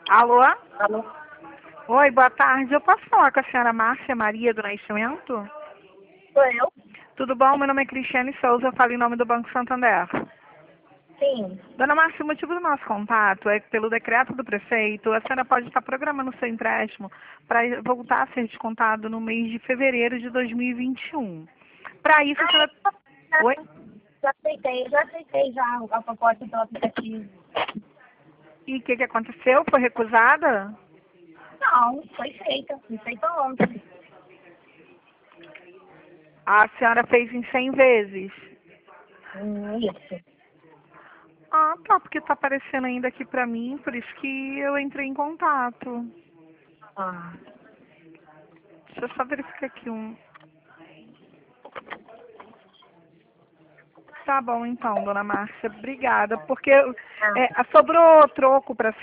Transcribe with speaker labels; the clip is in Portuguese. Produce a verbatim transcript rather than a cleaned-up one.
Speaker 1: Alô?
Speaker 2: Alô?
Speaker 1: Oi, boa tarde. Eu posso falar com a senhora Márcia Maria do Nascimento?
Speaker 2: Sou eu?
Speaker 1: Tudo bom? Meu nome é Cristiane Souza, eu falo em nome do Banco Santander.
Speaker 2: Sim.
Speaker 1: Dona Márcia, o motivo do nosso contato é que, pelo decreto do prefeito, a senhora pode estar programando o seu empréstimo para voltar a ser descontado no mês de fevereiro de dois mil e vinte e um. Para isso, a senhora...
Speaker 2: Ah,
Speaker 1: Oi?
Speaker 2: já, já aceitei, já aceitei já a proposta pelo aplicativo.
Speaker 1: E o que, que aconteceu? Foi recusada?
Speaker 2: Não, foi feita. Foi feita ontem.
Speaker 1: A senhora fez em cem vezes?
Speaker 2: Hum, isso.
Speaker 1: Ah, tá, porque tá aparecendo ainda aqui pra mim, por isso que eu entrei em contato.
Speaker 2: Ah,
Speaker 1: Deixa eu só verificar aqui um. Tá bom então, dona Márcia, obrigada. Porque
Speaker 2: ah,
Speaker 1: é, sobrou troco pra